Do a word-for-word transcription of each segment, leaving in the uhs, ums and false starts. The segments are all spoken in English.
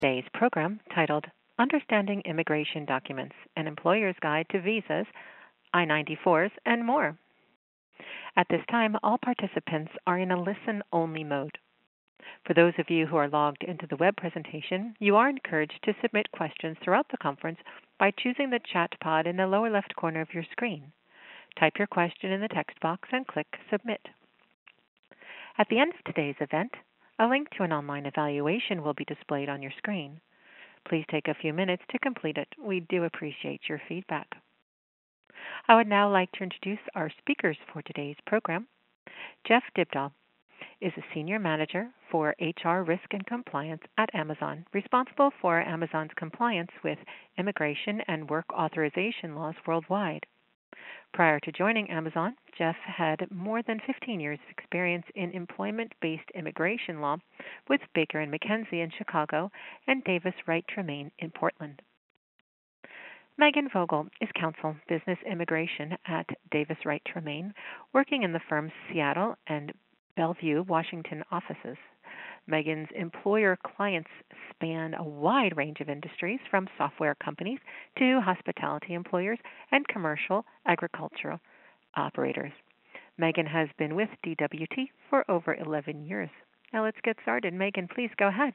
Today's program, titled Understanding Immigration Documents, An Employer's Guide to Visas, I ninety-fours, and more. At this time, all participants are in a listen-only mode. For those of you who are logged into the web presentation, you are encouraged to submit questions throughout the conference by choosing the chat pod in the lower left corner of your screen. Type your question in the text box and click Submit. At the end of today's event, a link to an online evaluation will be displayed on your screen. Please take a few minutes to complete it. We do appreciate your feedback. I would now like to introduce our speakers for today's program. Jeff Dibdahl is a Senior Manager for H R Risk and Compliance at Amazon, responsible for Amazon's compliance with immigration and work authorization laws worldwide. Prior to joining Amazon, Jeff had more than fifteen years of experience in employment-based immigration law with Baker and McKenzie in Chicago and Davis Wright Tremaine in Portland. Megan Vogel is Counsel Business Immigration at Davis Wright Tremaine, working in the firm's Seattle and Bellevue, Washington offices. Megan's employer clients span a wide range of industries, from software companies to hospitality employers and commercial agricultural operators. Megan has been with D W T for over eleven years. Now let's get started. Megan, please go ahead.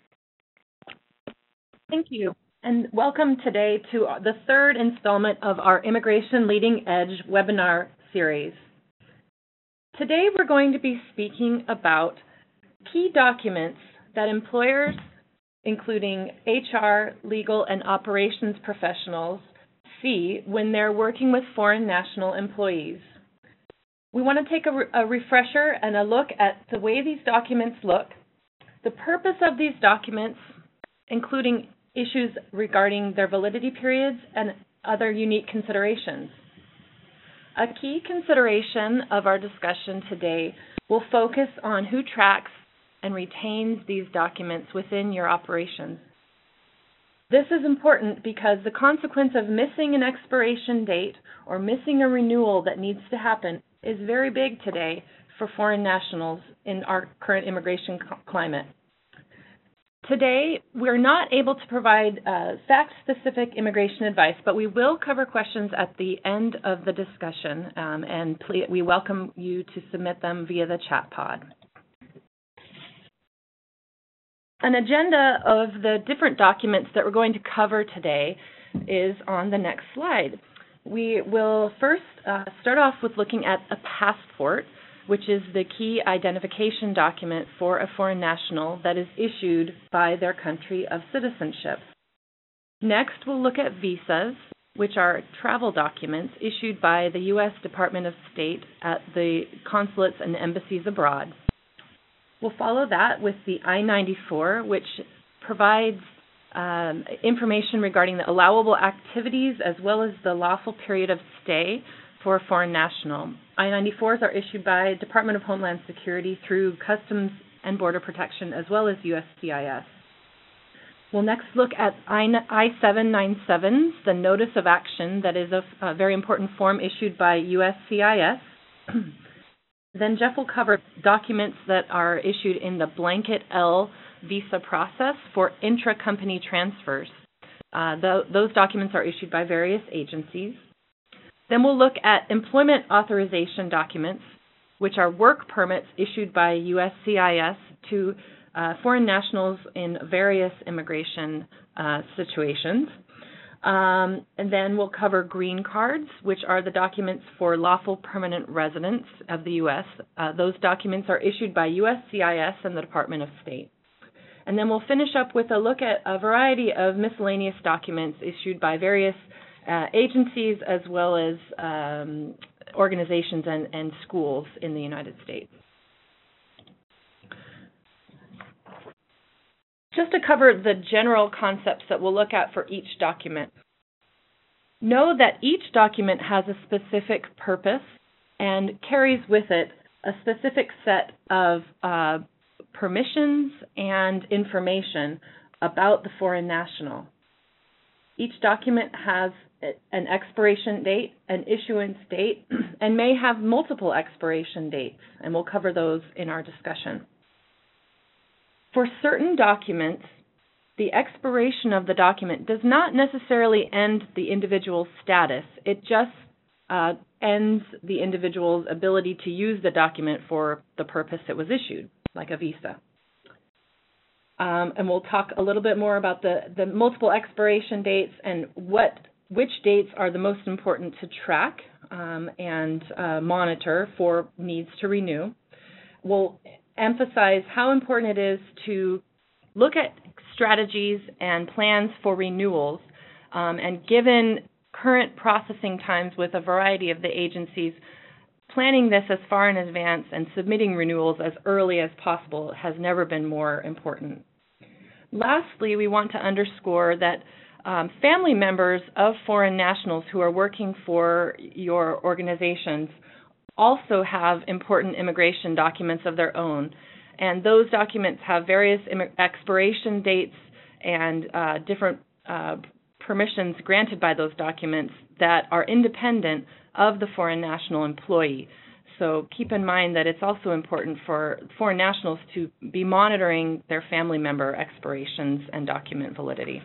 Thank you, and welcome today to the third installment of our Immigration Leading Edge webinar series. Today we're going to be speaking about key documents that employers, including H R, legal, and operations professionals, see when they're working with foreign national employees. We want to take a, re- a refresher and a look at the way these documents look, the purpose of these documents, including issues regarding their validity periods and other unique considerations. A key consideration of our discussion today will focus on who tracks and retains these documents within your operations. This is important because the consequence of missing an expiration date or missing a renewal that needs to happen is very big today for foreign nationals in our current immigration climate. Today, we're not able to provide uh, fact-specific immigration advice, but we will cover questions at the end of the discussion, um, and please, we welcome you to submit them via the chat pod. An agenda of the different documents that we're going to cover today is on the next slide. We will first uh, start off with looking at a passport, which is the key identification document for a foreign national that is issued by their country of citizenship. Next, we'll look at visas, which are travel documents issued by the U S Department of State at the consulates and embassies abroad. We'll follow that with the I ninety-four, which provides um, information regarding the allowable activities as well as the lawful period of stay for a foreign national. I ninety-fours are issued by Department of Homeland Security through Customs and Border Protection as well as U S C I S. We'll next look at I seven ninety-sevens, the Notice of Action that is a, a very important form issued by U S C I S. Then Jeff will cover documents that are issued in the Blanket L visa process for intra-company transfers. Uh, the, those documents are issued by various agencies. Then we'll look at employment authorization documents, which are work permits issued by U S C I S to uh, foreign nationals in various immigration uh, situations. Um, and then we'll cover green cards, which are the documents for lawful permanent residents of the U S. Uh, those documents are issued by U S C I S and the Department of State. And then we'll finish up with a look at a variety of miscellaneous documents issued by various uh, agencies as well as um, organizations and, and schools in the United States. Just to cover the general concepts that we'll look at for each document. Know that each document has a specific purpose and carries with it a specific set of uh, permissions and information about the foreign national. Each document has an expiration date, an issuance date, and may have multiple expiration dates, and we'll cover those in our discussion. For certain documents, the expiration of the document does not necessarily end the individual's status. It just uh, ends the individual's ability to use the document for the purpose it was issued, like a visa. Um, and we'll talk a little bit more about the, the multiple expiration dates and what which dates are the most important to track um, and uh, monitor for needs to renew. We'll emphasize how important it is to look at strategies and plans for renewals. Um, and given current processing times with a variety of the agencies, planning this as far in advance and submitting renewals as early as possible has never been more important. Lastly, we want to underscore that um, family members of foreign nationals who are working for your organizations also have important immigration documents of their own. And those documents have various expiration dates and uh, different uh, permissions granted by those documents that are independent of the foreign national employee. So keep in mind that it's also important for foreign nationals to be monitoring their family member expirations and document validity.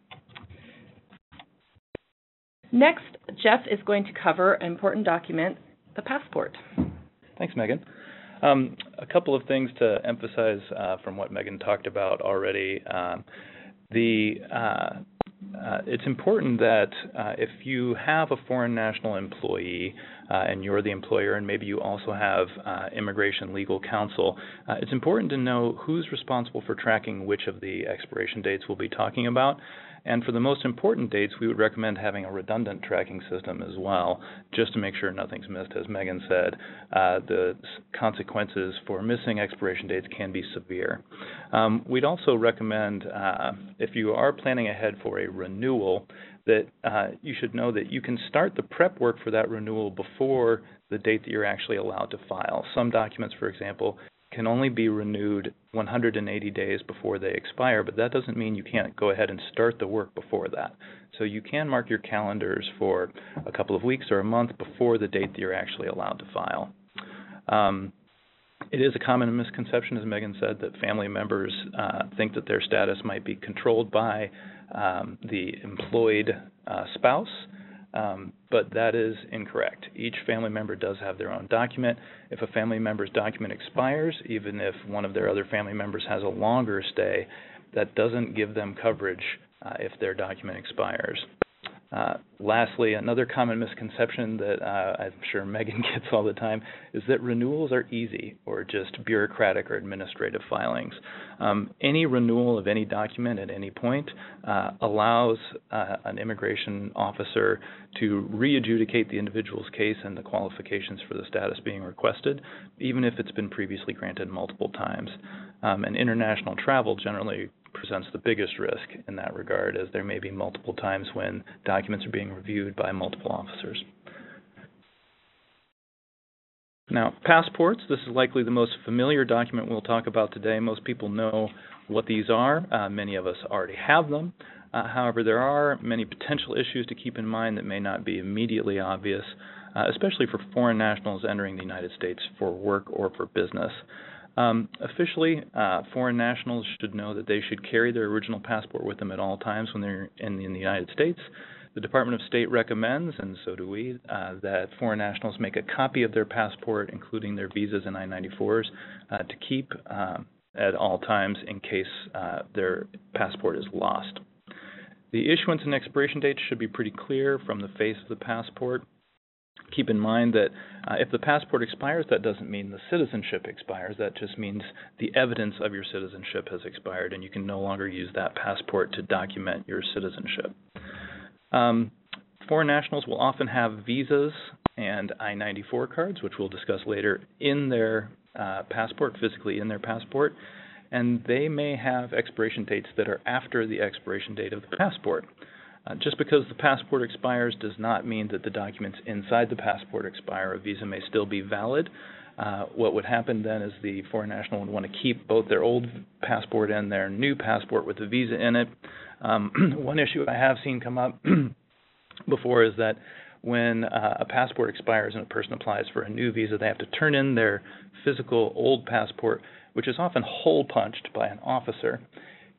Next, Jeff is going to cover an important document, the passport. Thanks, Megan. Um, a couple of things to emphasize uh, from what Megan talked about already. Um, the uh, uh, it's important that uh, if you have a foreign national employee uh, and you're the employer, and maybe you also have uh, immigration legal counsel, uh, it's important to know who's responsible for tracking which of the expiration dates we'll be talking about. And for the most important dates, we would recommend having a redundant tracking system as well, just to make sure nothing's missed. As Megan said, uh, the consequences for missing expiration dates can be severe. Um, we'd also recommend, uh, if you are planning ahead for a renewal, that uh, you should know that you can start the prep work for that renewal before the date that you're actually allowed to file. Some documents, for example, can only be renewed one hundred eighty days before they expire, but that doesn't mean you can't go ahead and start the work before that. So you can mark your calendars for a couple of weeks or a month before the date that you're actually allowed to file. Um, it is a common misconception, as Megan said, that family members uh, think that their status might be controlled by um, the employed uh, spouse. Um, but that is incorrect. Each family member does have their own document. If a family member's document expires, even if one of their other family members has a longer stay, that doesn't give them coverage uh, if their document expires. Uh, lastly, another common misconception that uh, I'm sure Megan gets all the time is that renewals are easy or just bureaucratic or administrative filings. Um, any renewal of any document at any point uh, allows uh, an immigration officer to re-adjudicate the individual's case and the qualifications for the status being requested, even if it's been previously granted multiple times. Um, and international travel generally presents the biggest risk in that regard, as there may be multiple times when documents are being reviewed by multiple officers. Now, passports, this is likely the most familiar document we'll talk about today. Most people know what these are. Uh, many of us already have them. Uh, however, there are many potential issues to keep in mind that may not be immediately obvious, uh, especially for foreign nationals entering the United States for work or for business. Um, officially, uh, foreign nationals should know that they should carry their original passport with them at all times when they're in, in the United States. The Department of State recommends, and so do we, uh, that foreign nationals make a copy of their passport, including their visas and I ninety-fours, uh, to keep uh, at all times in case uh, their passport is lost. The issuance and expiration dates should be pretty clear from the face of the passport. Keep in mind that uh, if the passport expires, that doesn't mean the citizenship expires. That just means the evidence of your citizenship has expired, and you can no longer use that passport to document your citizenship. Um, foreign nationals will often have visas and I ninety-four cards, which we'll discuss later, in their uh, passport, physically in their passport, and they may have expiration dates that are after the expiration date of the passport. Uh, just because the passport expires does not mean that the documents inside the passport expire. A visa may still be valid. Uh, what would happen then is the foreign national would want to keep both their old passport and their new passport with the visa in it. Um, one issue I have seen come up before is that when uh, a passport expires and a person applies for a new visa, they have to turn in their physical old passport, which is often hole punched by an officer.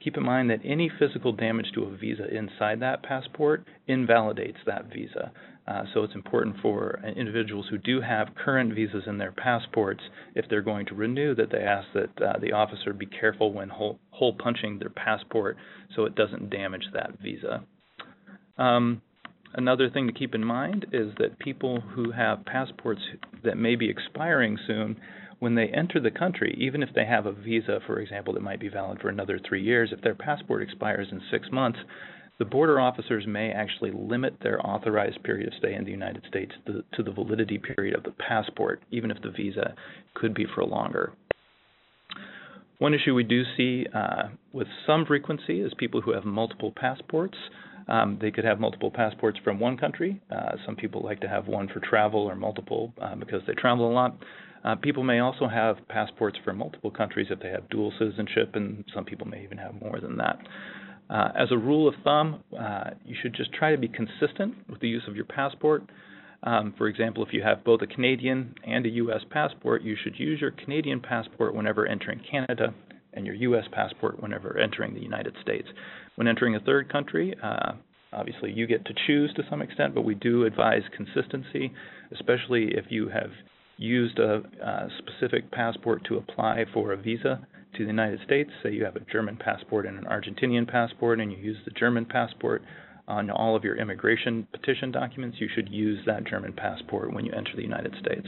keep in mind that any physical damage to a visa inside that passport invalidates that visa. Uh, so it's important for individuals who do have current visas in their passports, if they're going to renew, that they ask that uh, the officer be careful when hole, hole punching their passport so it doesn't damage that visa. Um, another thing to keep in mind is that people who have passports that may be expiring soon, when they enter the country, even if they have a visa, for example, that might be valid for another three years, if their passport expires in six months, the border officers may actually limit their authorized period of stay in the United States to, to the validity period of the passport, even if the visa could be for longer. One issue we do see uh, with some frequency is people who have multiple passports. Um, they could have multiple passports from one country. Uh, some people like to have one for travel or multiple uh, because they travel a lot. Uh, people may also have passports for multiple countries if they have dual citizenship, and some people may even have more than that. Uh, as a rule of thumb, uh, you should just try to be consistent with the use of your passport. Um, for example, if you have both a Canadian and a U S passport, you should use your Canadian passport whenever entering Canada and your U S passport whenever entering the United States. When entering a third country, uh, obviously you get to choose to some extent, but we do advise consistency, especially if you have used a, a specific passport to apply for a visa to the United States. Say you have a German passport and an Argentinian passport, and you use the German passport on all of your immigration petition documents, you should use that German passport when you enter the United States.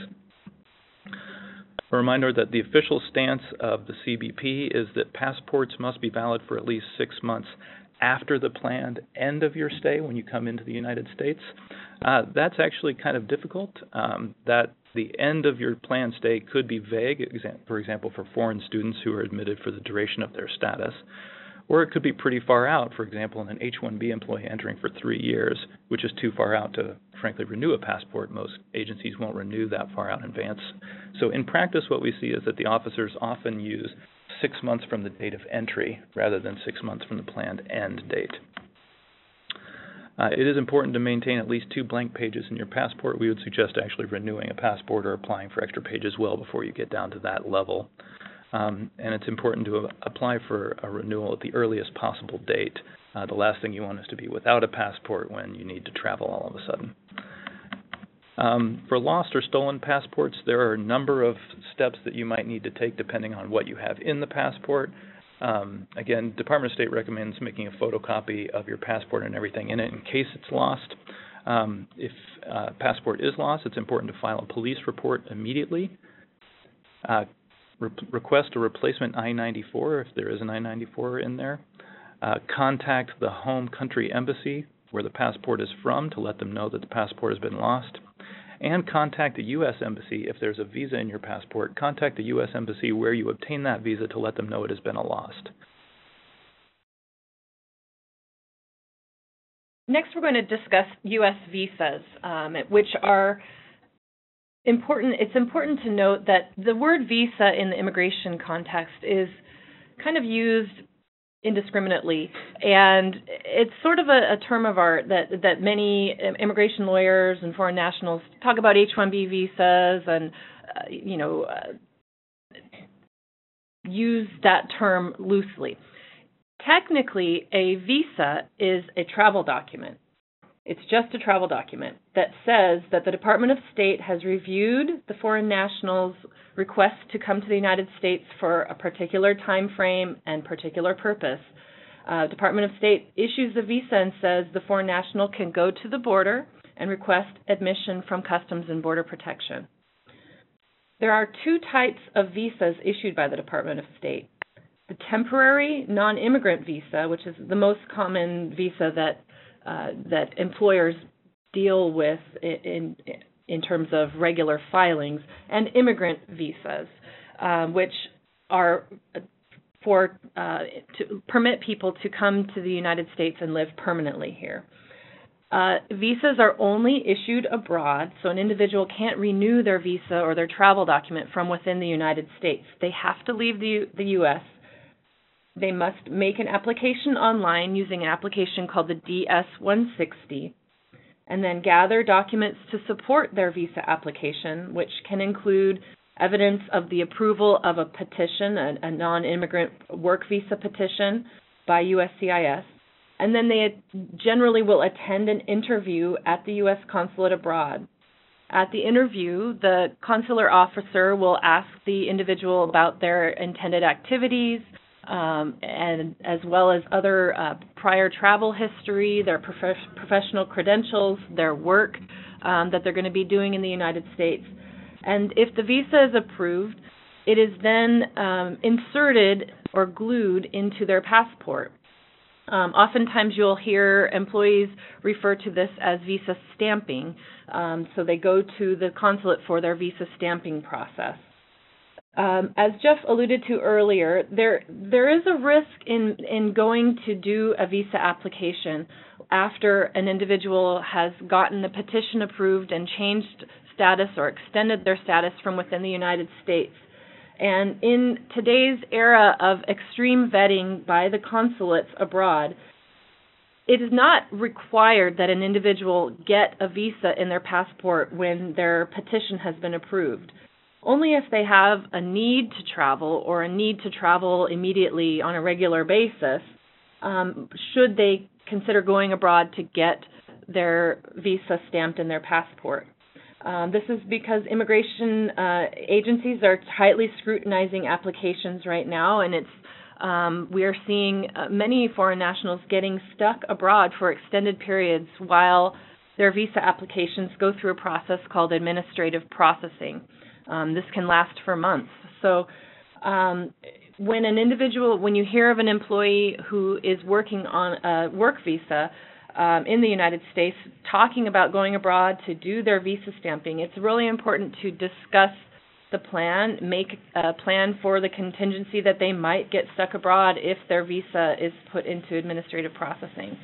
A reminder that the official stance of the C B P is that passports must be valid for at least six months after the planned end of your stay when you come into the United States. Uh, that's actually kind of difficult. Um, that the end of your planned stay could be vague, for example, for foreign students who are admitted for the duration of their status. Or it could be pretty far out, for example, an H one B employee entering for three years, which is too far out to, frankly, renew a passport. Most agencies won't renew that far out in advance. So in practice, what we see is that the officers often use six months from the date of entry rather than six months from the planned end date. Uh, it is important to maintain at least two blank pages in your passport. We would suggest actually renewing a passport or applying for extra pages well before you get down to that level. Um, and it's important to apply for a renewal at the earliest possible date. Uh, the last thing you want is to be without a passport when you need to travel all of a sudden. Um, for lost or stolen passports, there are a number of steps that you might need to take depending on what you have in the passport. Um, again, Department of State recommends making a photocopy of your passport and everything in it in case it's lost. Um, if uh, passport is lost, it's important to file a police report immediately. Uh, re request a replacement I ninety-four if there is an I ninety-four in there. Uh, contact the home country embassy where the passport is from to let them know that the passport has been lost. And contact the U S embassy if there's a visa in your passport. Contact the U S embassy where you obtain that visa to let them know it has been a lost. Next, we're going to discuss U S visas, um, which are important. It's important to note that the word visa in the immigration context is kind of used indiscriminately, and it's sort of a, a term of art that that many immigration lawyers and foreign nationals talk about H one B visas and uh, you know uh, use that term loosely. Technically, a visa is a travel document. It's just a travel document that says that the Department of State has reviewed the foreign national's request to come to the United States for a particular time frame and particular purpose. Uh, Department of State issues the visa and says the foreign national can go to the border and request admission from Customs and Border Protection. There are two types of visas issued by the Department of State. The temporary non-immigrant visa, which is the most common visa that Uh, that employers deal with in, in terms of regular filings, and immigrant visas, uh, which are for uh, to permit people to come to the United States and live permanently here. Uh, visas are only issued abroad, so an individual can't renew their visa or their travel document from within the United States. They have to leave the, the U S They must make an application online using an application called the D S one sixty, and then gather documents to support their visa application, which can include evidence of the approval of a petition, a, a non-immigrant work visa petition, by U S C I S, and then they generally will attend an interview at the U S consulate abroad. At the interview, the consular officer will ask the individual about their intended activities, um, and as well as other uh, prior travel history, their prof- professional credentials, their work um, that they're going to be doing in the United States. And if the visa is approved, it is then um, inserted or glued into their passport. Um, oftentimes you'll hear employees refer to this as visa stamping. Um, so they go to the consulate for their visa stamping process. Um, as Jeff alluded to earlier, there there is a risk in, in going to do a visa application after an individual has gotten the petition approved and changed status or extended their status from within the United States. And in today's era of extreme vetting by the consulates abroad, it is not required that an individual get a visa in their passport when their petition has been approved. Only if they have a need to travel or a need to travel immediately on a regular basis um, should they consider going abroad to get their visa stamped in their passport. Um, this is because immigration uh, agencies are tightly scrutinizing applications right now, and it's um, we are seeing uh, many foreign nationals getting stuck abroad for extended periods while their visa applications go through a process called administrative processing. Um, this can last for months. So um, when an individual, when you hear of an employee who is working on a work visa um, in the United States, talking about going abroad to do their visa stamping, it's really important to discuss the plan, make a plan for the contingency that they might get stuck abroad if their visa is put into administrative processing.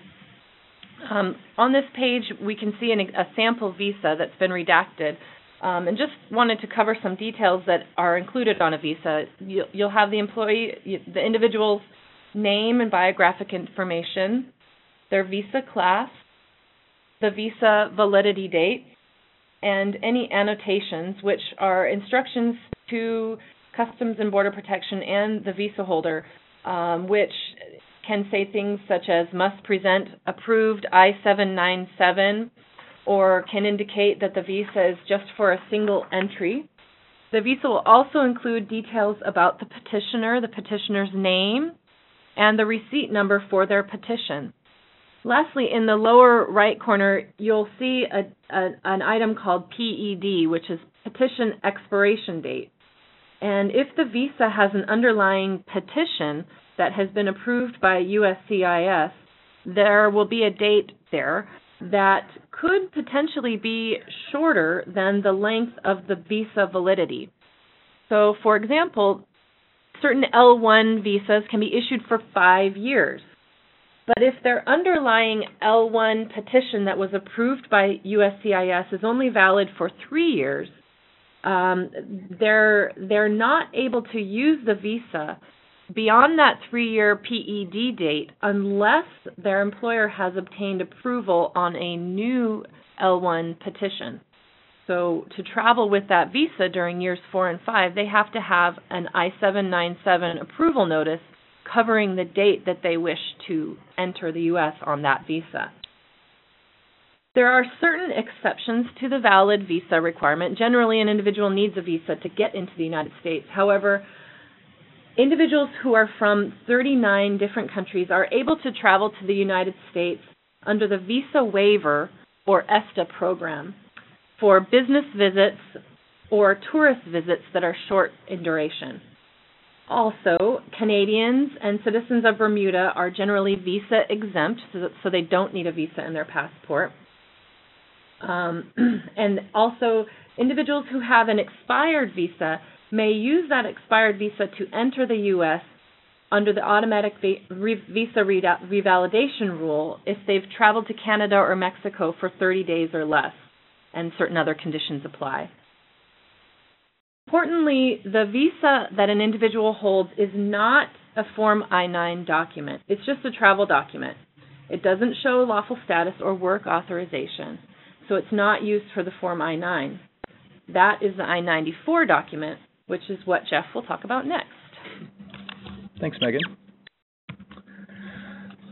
Um, on this page, we can see an, a sample visa that's been redacted. Um, and just wanted to cover some details that are included on a visa. You'll, you'll have the employee, the individual's name and biographic information, their visa class, the visa validity date, and any annotations, which are instructions to Customs and Border Protection and the visa holder, um, which can say things such as must present approved I seven ninety-seven, or can indicate that the visa is just for a single entry. The visa will also include details about the petitioner, the petitioner's name, and the receipt number for their petition. Lastly, in the lower right corner, you'll see a, a, an item called P E D, which is Petition Expiration Date. And if the visa has an underlying petition that has been approved by U S C I S, there will be a date there that could potentially be shorter than the length of the visa validity. So, for example, certain L one visas can be issued for five years. But if their underlying L one petition that was approved by U S C I S is only valid for three years, um, they're, they're not able to use the visa beyond that three-year P E D date unless their employer has obtained approval on a new L one petition. So to travel with that visa during years four and five, they have to have an I seven ninety-seven approval notice covering the date that they wish to enter the U S on that visa. There are certain exceptions to the valid visa requirement. Generally, an individual needs a visa to get into the United States. However, individuals who are from thirty-nine different countries are able to travel to the United States under the Visa Waiver or ESTA program for business visits or tourist visits that are short in duration. Also, Canadians and citizens of Bermuda are generally visa exempt, so, that, so they don't need a visa in their passport. Um, and also, individuals who have an expired visa may use that expired visa to enter the U S under the automatic visa revalidation rule if they've traveled to Canada or Mexico for thirty days or less, and certain other conditions apply. Importantly, the visa that an individual holds is not a Form I nine document. It's just a travel document. It doesn't show lawful status or work authorization, so it's not used for the Form I nine. That is the I ninety-four document, which is what Jeff will talk about next. Thanks, Megan.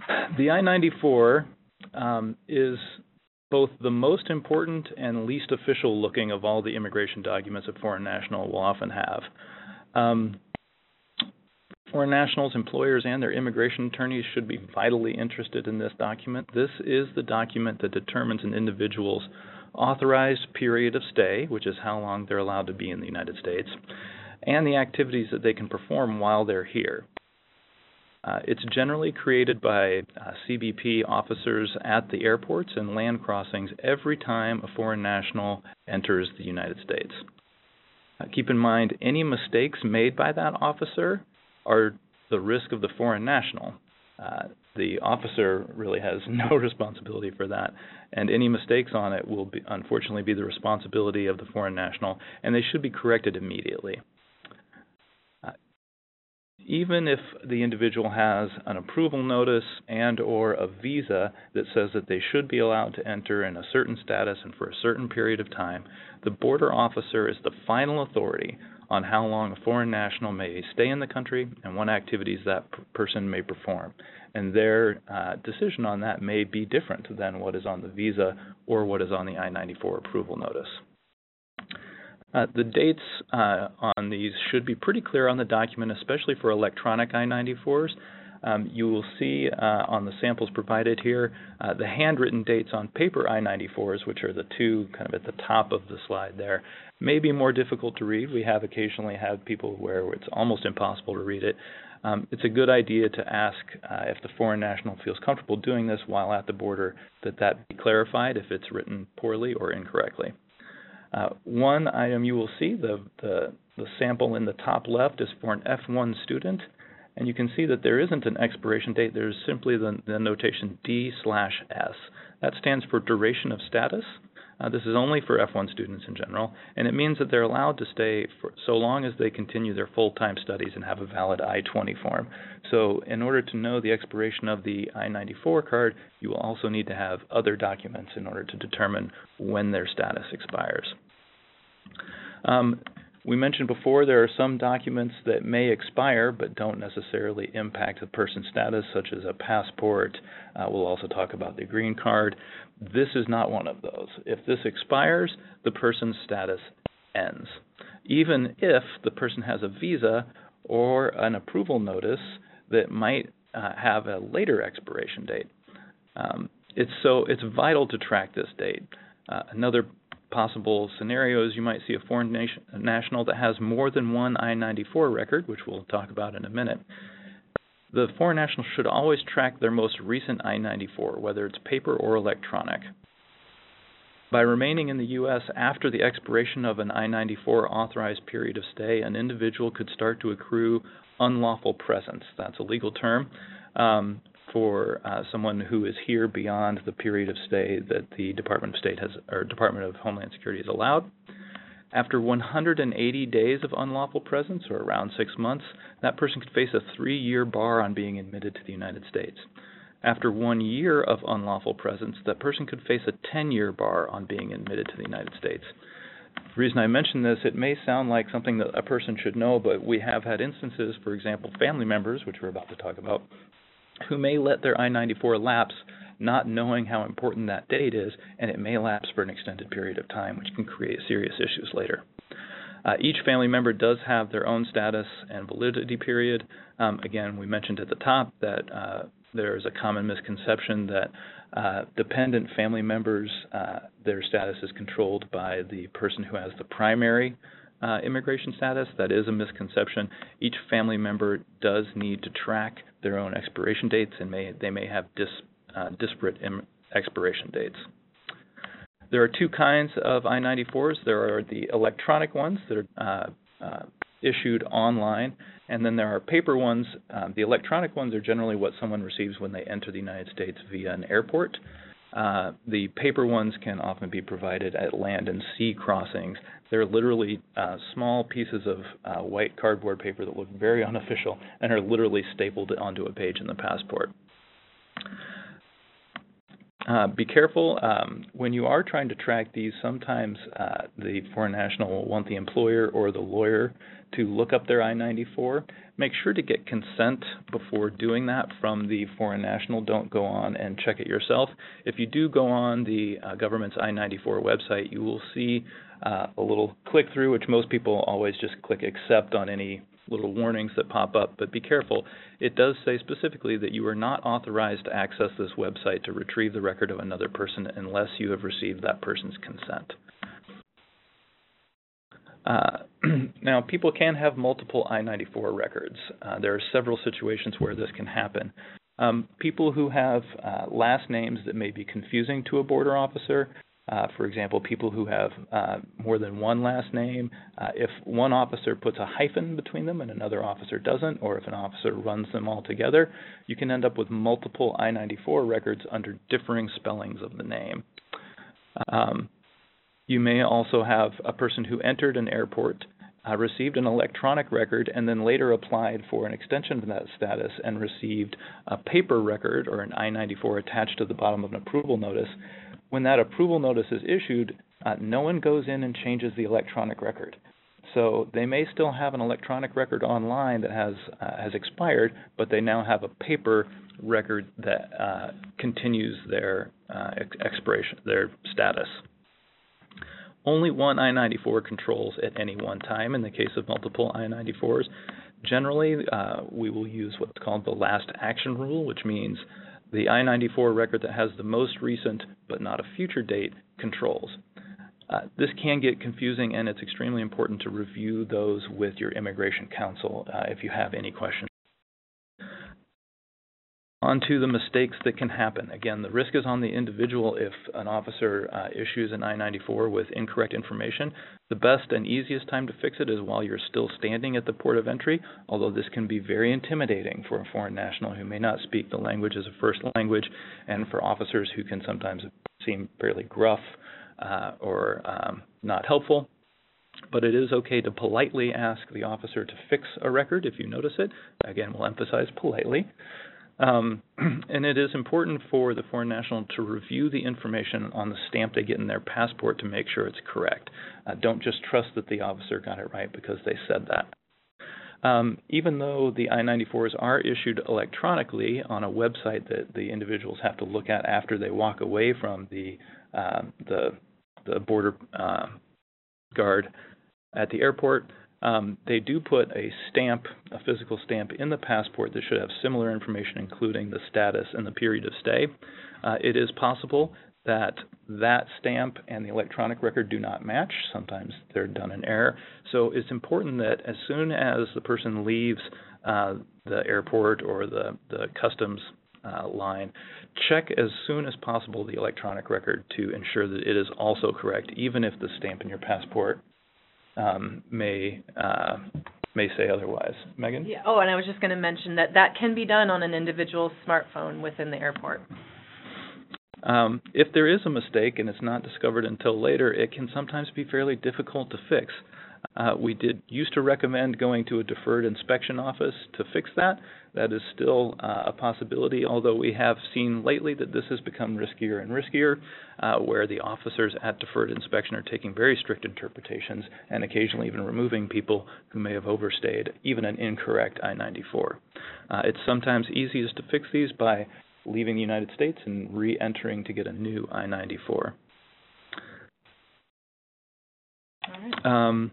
The I ninety-four um, is both the most important and least official looking of all the immigration documents a foreign national will often have. Um, foreign nationals, employers, and their immigration attorneys should be vitally interested in this document. This is the document that determines an individual's authorized period of stay, which is how long they're allowed to be in the United States, and the activities that they can perform while they're here. Uh, it's generally created by uh, C B P officers at the airports and land crossings every time a foreign national enters the United States. Uh, keep in mind, any mistakes made by that officer are the risk of the foreign national. Uh, the officer really has no responsibility for that, and any mistakes on it will be, unfortunately be the responsibility of the foreign national, and they should be corrected immediately. Even if the individual has an approval notice and or a visa that says that they should be allowed to enter in a certain status and for a certain period of time, the border officer is the final authority on how long a foreign national may stay in the country and what activities that person may perform. And their uh, decision on that may be different than what is on the visa or what is on the I ninety-four approval notice. Uh, the dates uh, on these should be pretty clear on the document, especially for electronic I ninety-fours. Um, you will see uh, on the samples provided here uh, the handwritten dates on paper I ninety-fours, which are the two kind of at the top of the slide there, may be more difficult to read. We have occasionally had people where it's almost impossible to read it. Um, it's a good idea to ask uh, if the foreign national feels comfortable doing this while at the border, that that be clarified if it's written poorly or incorrectly. Uh, one item you will see, the, the, the sample in the top left is for an F one student, and you can see that there isn't an expiration date. There's simply the, the notation D slash S. That stands for duration of status. Uh, this is only for F one students in general, and it means that they're allowed to stay for so long as they continue their full-time studies and have a valid I twenty form. So in order to know the expiration of the I ninety-four card, you will also need to have other documents in order to determine when their status expires. Um, we mentioned before there are some documents that may expire but don't necessarily impact the person's status, such as a passport. Uh, we'll also talk about the green card. This is not one of those. If this expires, the person's status ends. Even if the person has a visa or an approval notice that might uh, have a later expiration date. Um, it's so it's vital to track this date. Uh, another possible scenario is you might see a foreign nation, a national that has more than one I ninety-four record, which we'll talk about in a minute. The foreign national should always track their most recent I ninety-four, whether it's paper or electronic. By remaining in the U S after the expiration of an I ninety-four authorized period of stay, an individual could start to accrue unlawful presence. That's a legal term um, for uh, someone who is here beyond the period of stay that the Department of State has, or Department of Homeland Security has allowed. After one hundred eighty days of unlawful presence, or around six months, that person could face a three-year bar on being admitted to the United States. After one year of unlawful presence, that person could face a ten-year bar on being admitted to the United States. The reason I mention this, it may sound like something that a person should know, but we have had instances, for example, family members, which we're about to talk about, who may let their I ninety-four lapse not knowing how important that date is, and it may lapse for an extended period of time, which can create serious issues later. Uh, each family member does have their own status and validity period. Um, again, we mentioned at the top that uh, there is a common misconception that uh, dependent family members, uh, their status is controlled by the person who has the primary uh, immigration status. That is a misconception. Each family member does need to track their own expiration dates, and may, they may have dis Uh, disparate expiration dates. There are two kinds of I ninety-fours. There are the electronic ones that are uh, uh, issued online, and then there are paper ones. Um, the electronic ones are generally what someone receives when they enter the United States via an airport. Uh, the paper ones can often be provided at land and sea crossings. They're literally uh, small pieces of uh, white cardboard paper that look very unofficial and are literally stapled onto a page in the passport. Uh, be careful um, when you are trying to track these. Sometimes uh, the foreign national will want the employer or the lawyer to look up their I ninety-four. Make sure to get consent before doing that from the foreign national. Don't go on and check it yourself. If you do go on the uh, government's I ninety-four website, you will see uh, a little click through, which most people always just click accept on any little warnings that pop up, but be careful. It does say specifically that you are not authorized to access this website to retrieve the record of another person unless you have received that person's consent. Uh, now, people can have multiple I ninety-four records. Uh, there are several situations where this can happen. Um, people who have uh, last names that may be confusing to a border officer, Uh, for example, people who have uh, more than one last name, uh, if one officer puts a hyphen between them and another officer doesn't, or if an officer runs them all together, you can end up with multiple I ninety-four records under differing spellings of the name. Um, you may also have a person who entered an airport, uh, received an electronic record, and then later applied for an extension of that status and received a paper record or an I ninety-four attached to the bottom of an approval notice. When that approval notice is issued, uh, no one goes in and changes the electronic record. So they may still have an electronic record online that has uh, has expired, but they now have a paper record that uh, continues their uh, ex expiration, their status. Only one I ninety-four controls at any one time in the case of multiple I ninety-fours. Generally, uh, we will use what's called the last action rule, which means the I ninety-four record that has the most recent but not a future date controls. Uh, this can get confusing, and it's extremely important to review those with your immigration counsel uh, if you have any questions. On to the mistakes that can happen. Again, the risk is on the individual if an officer uh, issues an I ninety-four with incorrect information. The best and easiest time to fix it is while you're still standing at the port of entry, although this can be very intimidating for a foreign national who may not speak the language as a first language, and for officers who can sometimes seem fairly gruff uh, or um, not helpful. But it is okay to politely ask the officer to fix a record if you notice it. Again, we'll emphasize politely. Um, and it is important for the foreign national to review the information on the stamp they get in their passport to make sure it's correct. Uh, don't just trust that the officer got it right because they said that. Um, even though the I ninety-fours are issued electronically on a website that the individuals have to look at after they walk away from the uh, the, the border uh, guard at the airport, Um, they do put a stamp, a physical stamp in the passport that should have similar information, including the status and the period of stay. Uh, it is possible that that stamp and the electronic record do not match. Sometimes they're done in error. So it's important that as soon as the person leaves uh, the airport or the, the customs uh, line, check as soon as possible the electronic record to ensure that it is also correct, even if the stamp in your passport Um, may uh, may say otherwise. Megan? Yeah. Oh, and I was just going to mention that that can be done on an individual's smartphone within the airport. Um, if there is a mistake and it's not discovered until later, it can sometimes be fairly difficult to fix. Uh, we did used to recommend going to a deferred inspection office to fix that. That is still uh, a possibility, although we have seen lately that this has become riskier and riskier, uh, where the officers at deferred inspection are taking very strict interpretations and occasionally even removing people who may have overstayed even an incorrect I ninety-four. Uh, it's sometimes easiest to fix these by leaving the United States and re-entering to get a new I ninety-four. All right. Um,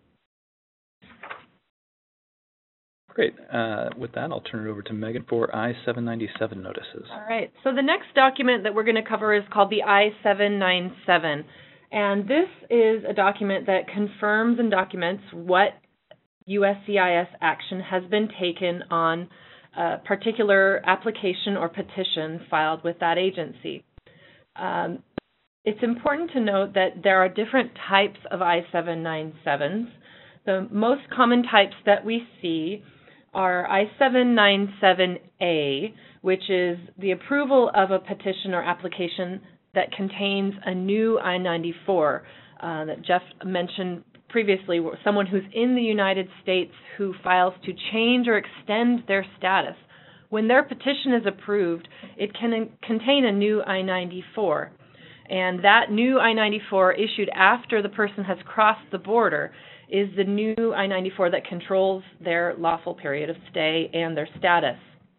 Great. Uh, with that, I'll turn it over to Megan for I seven ninety-seven notices. All right. So the next document that we're going to cover is called the I seven ninety-seven. And this is a document that confirms and documents what U S C I S action has been taken on a particular application or petition filed with that agency. Um, it's important to note that there are different types of I seven ninety-sevens. The most common types that we see are I seven ninety-seven A, which is the approval of a petition or application that contains a new I ninety-four uh, that Jeff mentioned previously, someone who's in the United States who files to change or extend their status when their petition is approved, it can contain a new I ninety-four. And that new I ninety-four issued after the person has crossed the border is the new I ninety-four that controls their lawful period of stay and their status.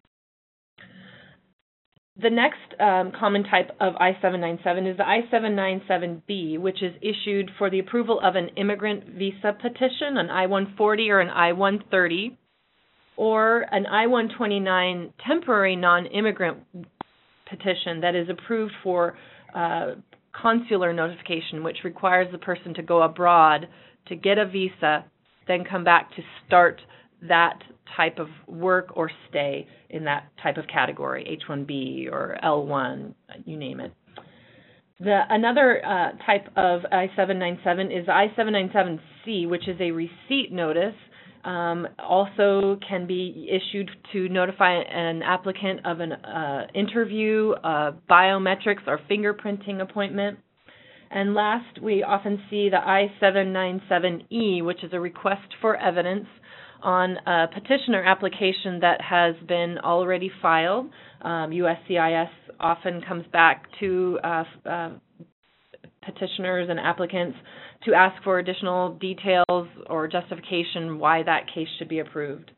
The next um, common type of I seven ninety-seven is the I seven ninety-seven B, which is issued for the approval of an immigrant visa petition, an I one forty or an I one thirty, or an I one twenty-nine temporary non-immigrant petition that is approved for uh, consular notification, which requires the person to go abroad to get a visa, then come back to start that type of work or stay in that type of category, H one B or L one, you name it. The, another uh, type of I seven ninety-seven is I seven ninety-seven C, which is a receipt notice. Um, also can be issued to notify an applicant of an uh, interview, uh, biometrics, or fingerprinting appointment. And last, we often see the I seven ninety-seven E, which is a request for evidence on a petition or application that has been already filed. Um, U S C I S often comes back to uh, uh, petitioners and applicants to ask for additional details or justification why that case should be approved.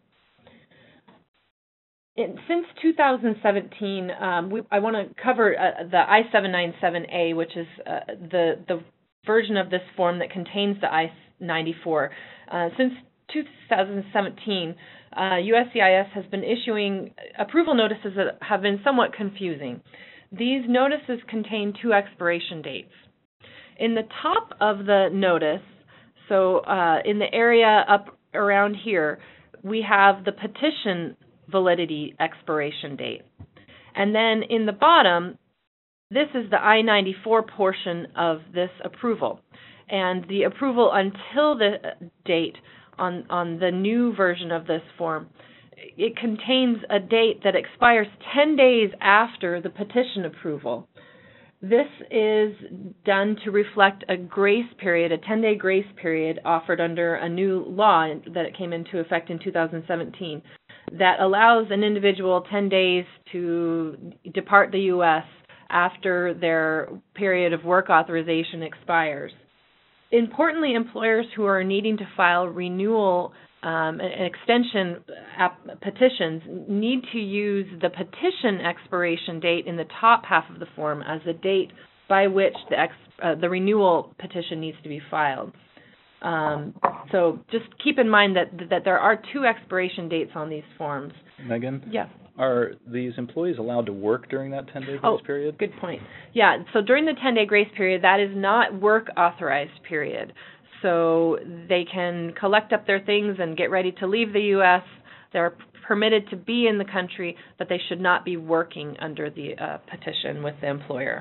It, since two thousand seventeen, um, we, I want to cover uh, the I seven ninety-seven A, which is uh, the, the version of this form that contains the I ninety-four. Uh, since two thousand seventeen, uh, U S C I S has been issuing approval notices that have been somewhat confusing. These notices contain two expiration dates. In the top of the notice, so uh, in the area up around here, we have the petition validity expiration date. And then in the bottom, this is the I ninety-four portion of this approval. And the approval until the date on, on the new version of this form, it contains a date that expires ten days after the petition approval. This is done to reflect a grace period, a ten-day grace period offered under a new law that came into effect in two thousand seventeen that allows an individual ten days to depart the U S after their period of work authorization expires. Importantly, employers who are needing to file renewal um, and extension app petitions need to use the petition expiration date in the top half of the form as the date by which the, ex, uh, the renewal petition needs to be filed. Um, so just keep in mind that that there are two expiration dates on these forms. Megan? Yeah. Are these employees allowed to work during that ten-day grace oh, period? Good point. Yeah, so during the ten-day grace period, that is not work-authorized period. So they can collect up their things and get ready to leave the U S. They're permitted to be in the country, but they should not be working under the uh, petition with the employer.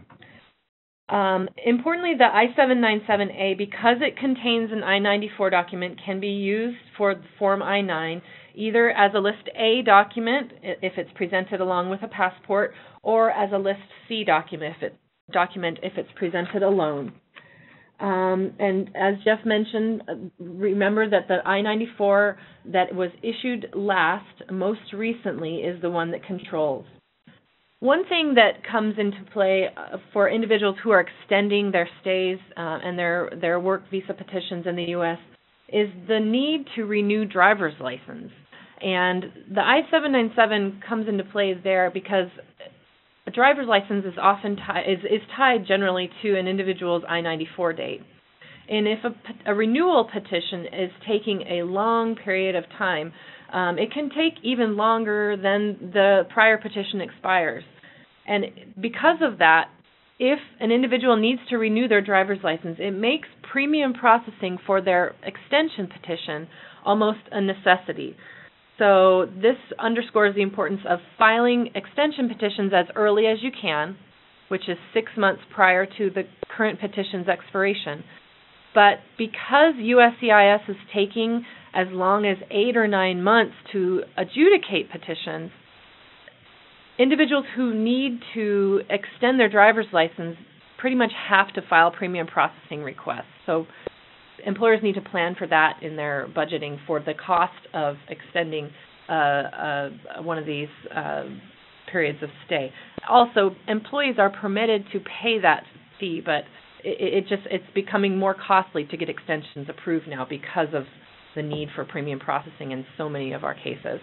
Um, importantly, the I seven ninety-seven A, because it contains an I ninety-four document, can be used for the Form I nine either as a List A document if it's presented along with a passport, or as a List C document if, it, document if it's presented alone. Um, and as Jeff mentioned, remember that the I ninety-four that was issued last, most recently, is the one that controls. One thing that comes into play for individuals who are extending their stays uh, and their, their work visa petitions in the U S is the need to renew driver's license. And the I seven ninety-seven comes into play there because a driver's license is often ti- is, is tied generally to an individual's I ninety-four date. And if a, a renewal petition is taking a long period of time, Um, it can take even longer than the prior petition expires. And because of that, if an individual needs to renew their driver's license, it makes premium processing for their extension petition almost a necessity. So this underscores the importance of filing extension petitions as early as you can, which is six months prior to the current petition's expiration. But because U S C I S is taking as long as eight or nine months to adjudicate petitions, individuals who need to extend their driver's license pretty much have to file premium processing requests. So employers need to plan for that in their budgeting for the cost of extending uh, uh, one of these uh, periods of stay. Also, employees are permitted to pay that fee, but it, it just it's becoming more costly to get extensions approved now because of the need for premium processing in so many of our cases.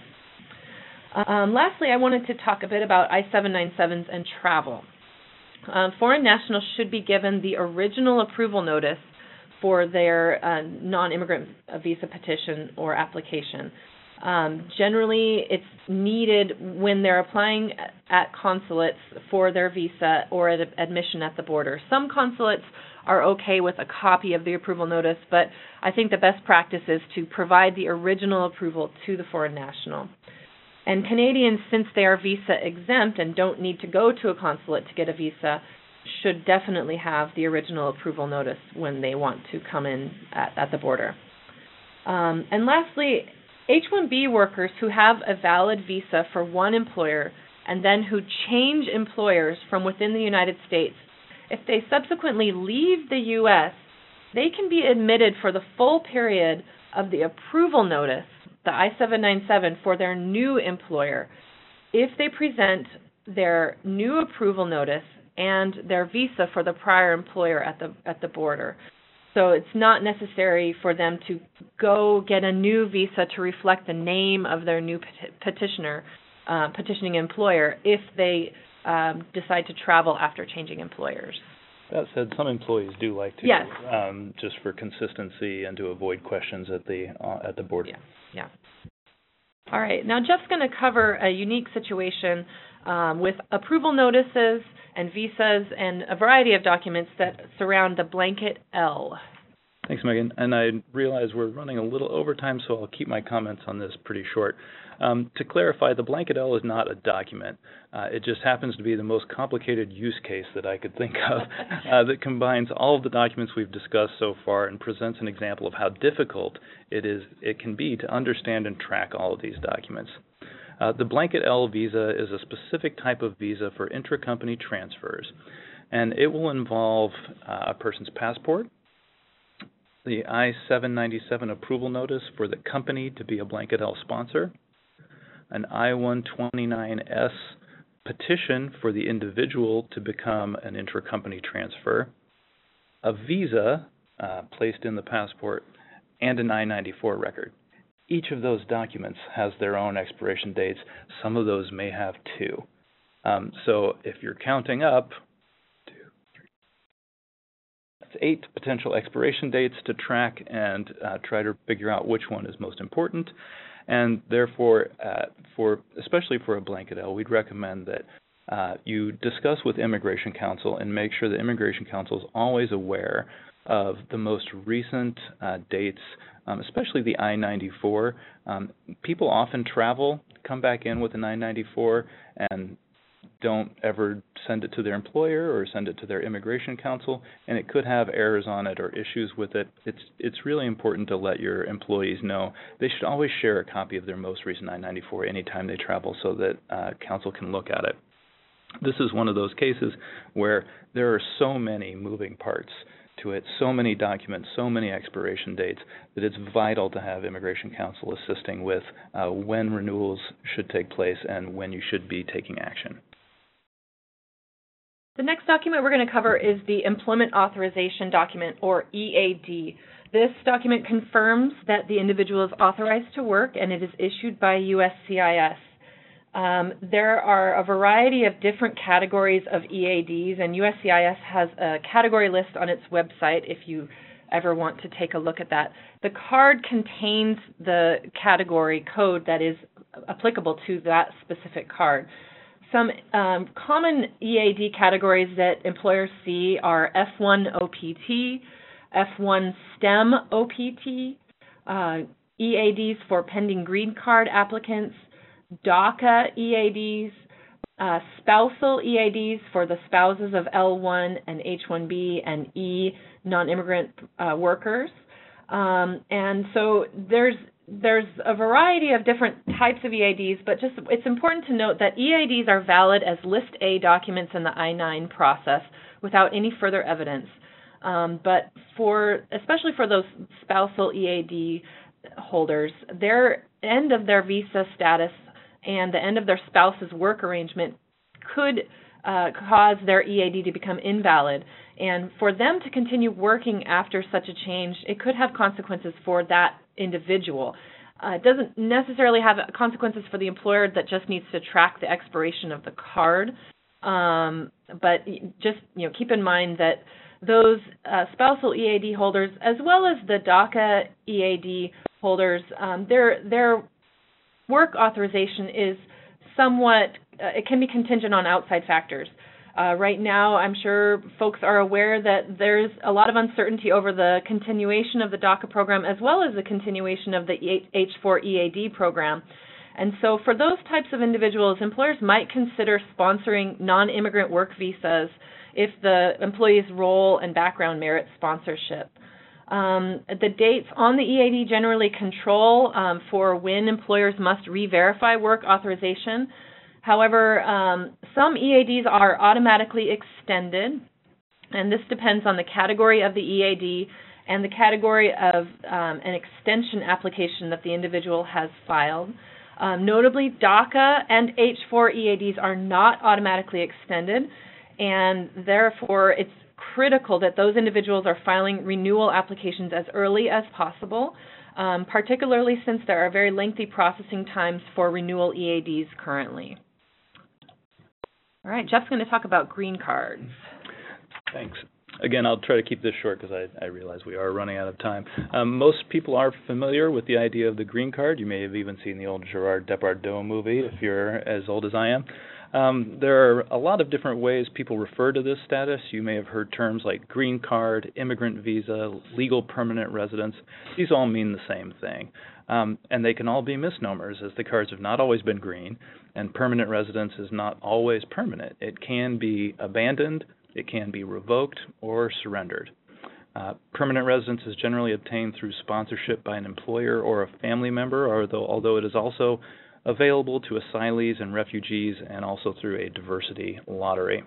Um, lastly, I wanted to talk a bit about I seven ninety-sevens and travel. Uh, foreign nationals should be given the original approval notice for their uh, non-immigrant visa petition or application. Um, generally, it's needed when they're applying at consulates for their visa or at admission at the border. Some consulates are okay with a copy of the approval notice, but I think the best practice is to provide the original approval to the foreign national. And Canadians, since they are visa exempt and don't need to go to a consulate to get a visa, should definitely have the original approval notice when they want to come in at, at the border. Um, and lastly, H one B workers who have a valid visa for one employer and then who change employers from within the United States, if they subsequently leave the U S, they can be admitted for the full period of the approval notice, the I seven ninety-seven, for their new employer, if they present their new approval notice and their visa for the prior employer at the at the border. So it's not necessary for them to go get a new visa to reflect the name of their new petitioner, uh, petitioning employer, if they um, decide to travel after changing employers. That said, some employees do like to, yes. um, just for consistency and to avoid questions at the uh, at the border. Yeah. yeah. All right. Now Jeff's going to cover a unique situation um, with approval notices and visas and a variety of documents that surround the blanket L. Thanks, Megan. And I realize we're running a little over time, so I'll keep my comments on this pretty short. Um, to clarify, the blanket L is not a document. Uh, it just happens to be the most complicated use case that I could think of uh, that combines all of the documents we've discussed so far and presents an example of how difficult it is it can be to understand and track all of these documents. Uh, the blanket L visa is a specific type of visa for intracompany transfers, and it will involve uh, a person's passport, the I seven ninety-seven approval notice for the company to be a blanket L sponsor, an I one twenty-nine S petition for the individual to become an intracompany transfer, a visa uh, placed in the passport, and an I ninety-four record. Each of those documents has their own expiration dates. Some of those may have two. Um, so if you're counting up, two, three, that's eight potential expiration dates to track and uh, try to figure out which one is most important. And therefore, uh, for especially for a blanket L, we'd recommend that uh, you discuss with Immigration Counsel and make sure the Immigration Counsel is always aware of the most recent uh, dates, um, especially the I ninety-four. Um, people often travel, come back in with an I ninety-four, and don't ever send it to their employer or send it to their Immigration Counsel, and it could have errors on it or issues with it. It's it's really important to let your employees know. They should always share a copy of their most recent I ninety-four anytime they travel so that uh, counsel can look at it. This is one of those cases where there are so many moving parts to it, so many documents, so many expiration dates, that it's vital to have Immigration Counsel assisting with uh, when renewals should take place and when you should be taking action. The next document we're going to cover is the Employment Authorization Document, or E A D. This document confirms that the individual is authorized to work, and it is issued by U S C I S. Um, there are a variety of different categories of E A Ds, and U S C I S has a category list on its website if you ever want to take a look at that. The card contains the category code that is applicable to that specific card. Some um, common E A D categories that employers see are F one O P T, F one STEM O P T, uh, E A Ds for pending green card applicants, DACA E A Ds, uh, spousal E A Ds for the spouses of L one and H one B and E non-immigrant uh, workers. Um, and so there's There's a variety of different types of E A Ds, but just it's important to note that E A Ds are valid as List A documents in the I nine process without any further evidence. Um, but for especially for those spousal E A D holders, their end of their visa status and the end of their spouse's work arrangement could uh, cause their E A D to become invalid. And for them to continue working after such a change, it could have consequences for that individual. Uh, it doesn't necessarily have consequences for the employer that just needs to track the expiration of the card. Um, but just you know, keep in mind that those uh, spousal E A D holders, as well as the DACA E A D holders, um, their their work authorization is somewhat, uh, it can be contingent on outside factors. Uh, right now, I'm sure folks are aware that there's a lot of uncertainty over the continuation of the DACA program as well as the continuation of the H four E A D program. And so for those types of individuals, employers might consider sponsoring non-immigrant work visas if the employee's role and background merit sponsorship. Um, the dates on the E A D generally control um, for when employers must re-verify work authorization. However, um, some E A Ds are automatically extended, and this depends on the category of the E A D and the category of um, an extension application that the individual has filed. Um, notably, DACA and H four E A Ds are not automatically extended, and therefore it's critical that those individuals are filing renewal applications as early as possible, um, particularly since there are very lengthy processing times for renewal E A Ds currently. All right, Jeff's going to talk about green cards. Thanks. Again, I'll try to keep this short because I, I realize we are running out of time. Um, most people are familiar with the idea of the green card. You may have even seen the old Gerard Depardieu movie if you're as old as I am. Um, there are a lot of different ways people refer to this status. You may have heard terms like green card, immigrant visa, legal permanent residence. These all mean the same thing. Um, and they can all be misnomers, as the cards have not always been green, and permanent residence is not always permanent. It can be abandoned, it can be revoked, or surrendered. Uh, permanent residence is generally obtained through sponsorship by an employer or a family member, although, although it is also available to asylees and refugees, and also through a diversity lottery.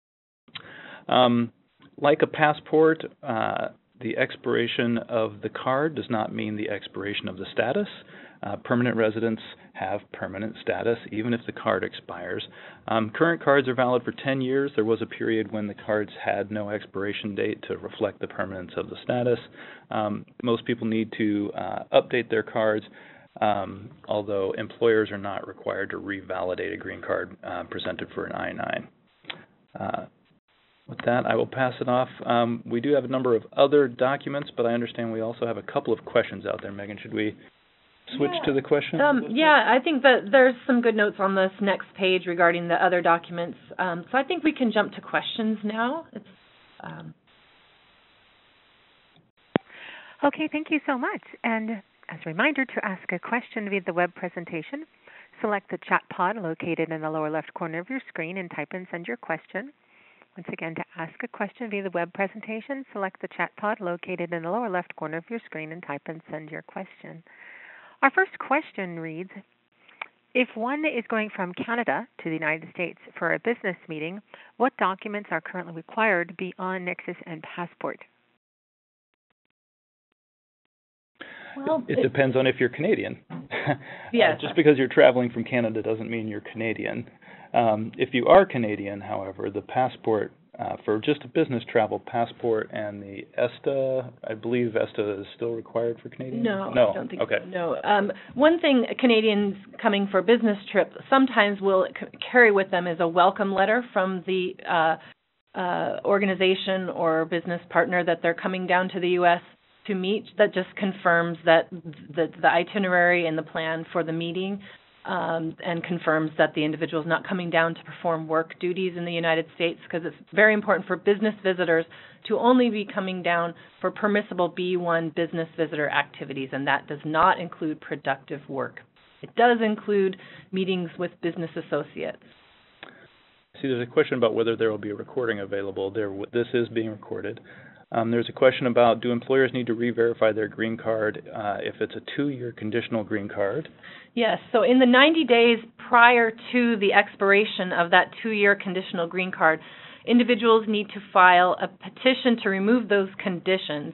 Um, like a passport, uh, the expiration of the card does not mean the expiration of the status. Uh, permanent residents have permanent status even if the card expires. Um, current cards are valid for ten years. There was a period when the cards had no expiration date to reflect the permanence of the status. Um, most people need to uh, update their cards, um, although employers are not required to revalidate a green card uh, presented for an I nine. Uh, With that, I will pass it off. Um, we do have a number of other documents, but I understand we also have a couple of questions out there. Megan, should we switch yeah. to the questions? Um, yeah, I think that there's some good notes on this next page regarding the other documents. Um, so I think we can jump to questions now. It's, um... Okay, thank you so much. And as a reminder, to ask a question via the web presentation, select the chat pod located in the lower left corner of your screen and type in send your question. Once again, to ask a question via the web presentation, select the chat pod located in the lower left corner of your screen and type in send your question. Our first question reads, if one is going from Canada to the United States for a business meeting, what documents are currently required beyond Nexus and passport? Well, it, it depends on if you're Canadian. Yes. uh, just because you're traveling from Canada doesn't mean you're Canadian. Um, if you are Canadian, however, the passport uh, for just a business travel passport and the ESTA, I believe ESTA is still required for Canadians? No, no. I don't think okay. so. No. Um, one thing Canadians coming for a business trip sometimes will c- carry with them is a welcome letter from the uh, uh, organization or business partner that they're coming down to the U S to meet, that just confirms that the, the itinerary and the plan for the meeting, um, and confirms that the individual is not coming down to perform work duties in the United States, because it's very important for business visitors to only be coming down for permissible B one business visitor activities, and that does not include productive work. It does include meetings with business associates. See, there's a question about whether there will be a recording available. There, this is being recorded. Um, there's a question about, do employers need to re-verify their green card uh, if it's a two-year conditional green card? Yes. So in the ninety days prior to the expiration of that two-year conditional green card, individuals need to file a petition to remove those conditions.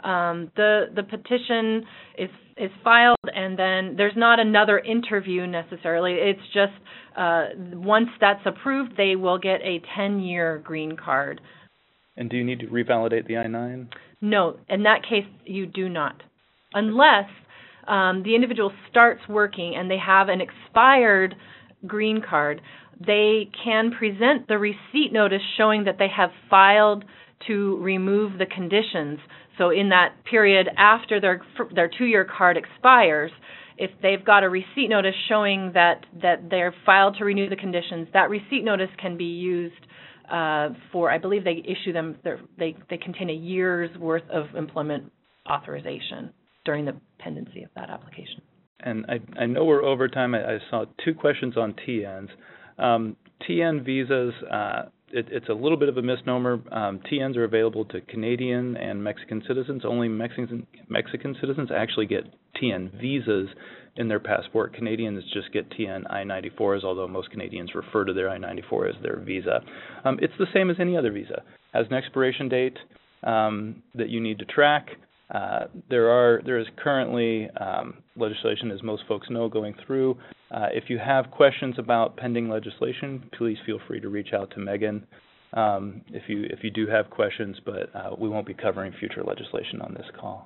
Um, the the petition is is filed, and then there's not another interview necessarily. It's just uh, once that's approved, they will get a ten-year green card. And do you need to revalidate the I nine? No, in that case, you do not, unless um, the individual starts working and they have an expired green card. They can present the receipt notice showing that they have filed to remove the conditions. So in that period after their their two-year card expires, if they've got a receipt notice showing that, that they're filed to renew the conditions, that receipt notice can be used uh, for, I believe they issue them, they, they contain a year's worth of employment authorization during the pendency of that application. And I, I know we're over time. I, I saw two questions on T Ns. Um, T N visas, uh, it, it's a little bit of a misnomer. Um, T Ns are available to Canadian and Mexican citizens. Only Mexican Mexican citizens actually get T N visas in their passport. Canadians just get T N I ninety-fours, although most Canadians refer to their I ninety-four as their visa. Um, it's the same as any other visa. It has an expiration date um, that you need to track. Uh, there are there is currently um, legislation, as most folks know, going through. Uh, if you have questions about pending legislation, please feel free to reach out to Megan um, if you if you do have questions. But uh, we won't be covering future legislation on this call.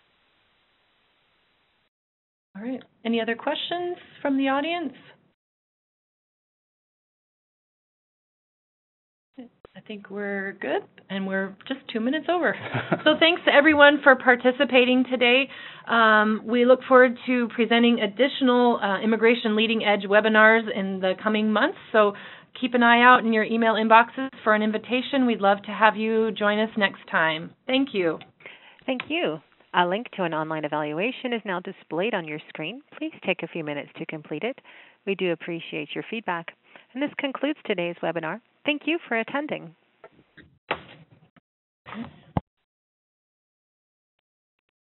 All right. Any other questions from the audience? I think we're good, and we're just two minutes over. So thanks to everyone for participating today. Um, we look forward to presenting additional uh, immigration leading edge webinars in the coming months. So keep an eye out in your email inboxes for an invitation. We'd love to have you join us next time. Thank you. Thank you. A link to an online evaluation is now displayed on your screen. Please take a few minutes to complete it. We do appreciate your feedback. And this concludes today's webinar. Thank you for attending.